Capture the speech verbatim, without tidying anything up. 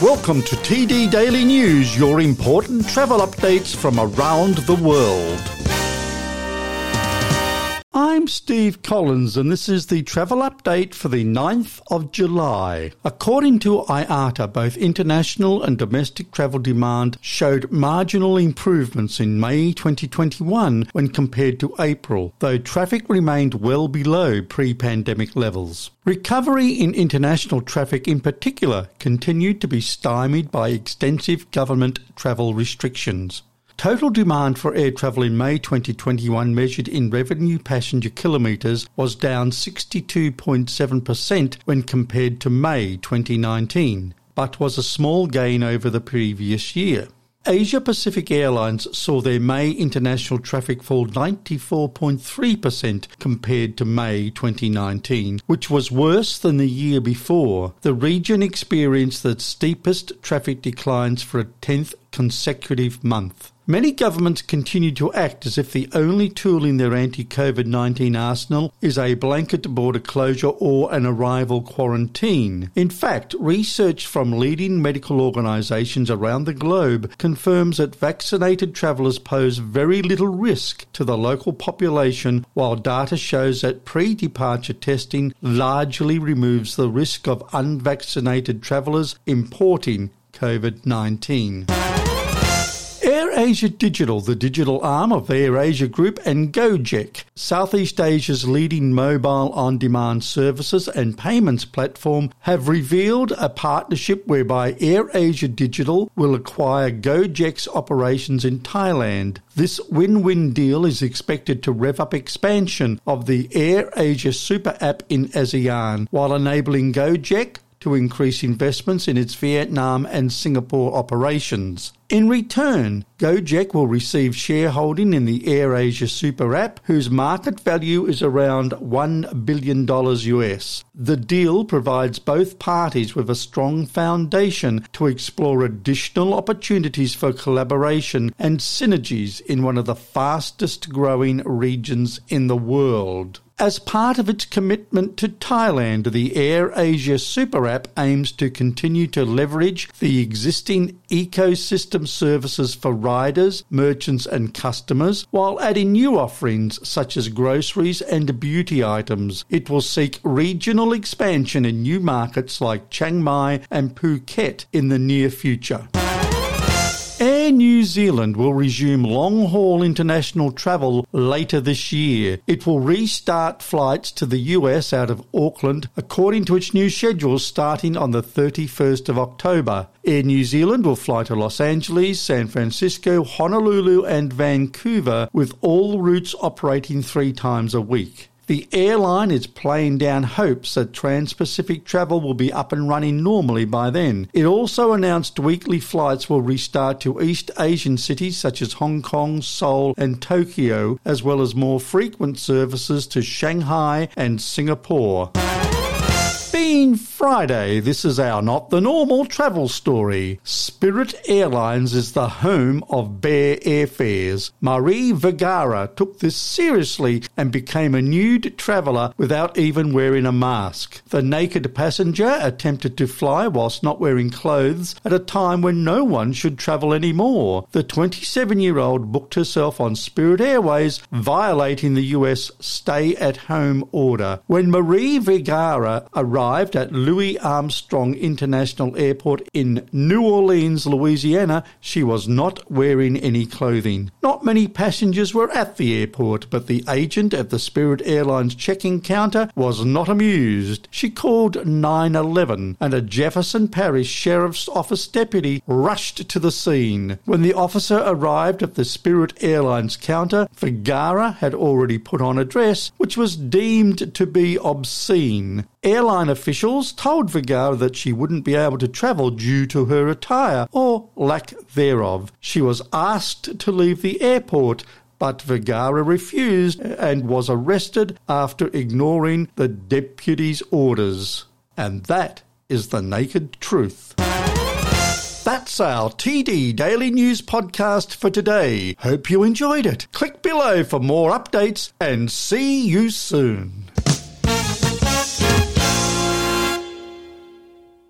Welcome to T D Daily News, your important travel updates from around the world. I'm Steve Collins and this is the travel update for the ninth of July. According to I A T A, both international and domestic travel demand showed marginal improvements in May twenty twenty-one when compared to April, though traffic remained well below pre-pandemic levels. Recovery in international traffic in particular continued to be stymied by extensive government travel restrictions. Total demand for air travel in May twenty twenty-one, measured in revenue passenger kilometres, was down sixty-two point seven percent when compared to May twenty nineteen, but was a small gain over the previous year. Asia Pacific Airlines saw their May international traffic fall ninety-four point three percent compared to May twenty nineteen, which was worse than the year before. The region experienced the steepest traffic declines for a tenth consecutive month. Many governments continue to act as if the only tool in their anti-COVID nineteen arsenal is a blanket border closure or an arrival quarantine. In fact, research from leading medical organisations around the globe confirms that vaccinated travellers pose very little risk to the local population, while data shows that pre-departure testing largely removes the risk of unvaccinated travellers importing COVID nineteen. AirAsia Digital, the digital arm of the AirAsia Group, and Gojek, Southeast Asia's leading mobile on-demand services and payments platform, have revealed a partnership whereby AirAsia Digital will acquire Gojek's operations in Thailand. This win-win deal is expected to rev up expansion of the AirAsia Super App in ASEAN, while enabling Gojek to increase investments in its Vietnam and Singapore operations. In return, Gojek will receive shareholding in the AirAsia Super App, whose market value is around one billion dollars U S. The deal provides both parties with a strong foundation to explore additional opportunities for collaboration and synergies in one of the fastest growing regions in the world. As part of its commitment to Thailand, the AirAsia Super App aims to continue to leverage the existing ecosystem services for riders, merchants and customers, while adding new offerings such as groceries and beauty items. It will seek regional expansion in new markets like Chiang Mai and Phuket in the near future. Air New Zealand will resume long-haul international travel later this year. It will restart flights to the U S out of Auckland according to its new schedule starting on the thirty-first of October. Air New Zealand will fly to Los Angeles, San Francisco, Honolulu and Vancouver, with all routes operating three times a week. The airline is playing down hopes that trans-Pacific travel will be up and running normally by then. It also announced weekly flights will restart to East Asian cities such as Hong Kong, Seoul and Tokyo, as well as more frequent services to Shanghai and Singapore. Being Friday, this is our Not the Normal travel story. Spirit Airlines is the home of bear airfares. Marie Vergara took this seriously and became a nude traveller without even wearing a mask. The naked passenger attempted to fly whilst not wearing clothes at a time when no one should travel anymore. The twenty-seven-year-old booked herself on Spirit Airways, violating the U S stay-at-home order. When Marie Vergara arrived at Louis Armstrong International Airport in New Orleans, Louisiana, she was not wearing any clothing. Not many passengers were at the airport, but the agent at the Spirit Airlines check-in counter was not amused. She called nine one one, and a Jefferson Parish Sheriff's Office deputy rushed to the scene. When the officer arrived at the Spirit Airlines counter, Vergara had already put on a dress which was deemed to be obscene. Airline officials told Vergara that she wouldn't be able to travel due to her attire, or lack thereof. She was asked to leave the airport, but Vergara refused and was arrested after ignoring the deputy's orders. And that is the naked truth. That's our T D Daily News podcast for today. Hope you enjoyed it. Click below for more updates and see you soon.